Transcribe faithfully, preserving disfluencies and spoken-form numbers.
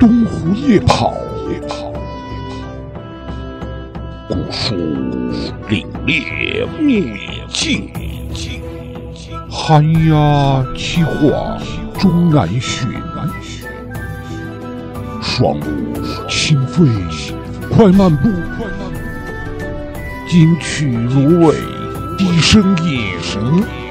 东湖夜跑，古树凛冽木已尽，寒鸦栖化终难寻。双目轻飞快漫步，金曲芦苇低声吟。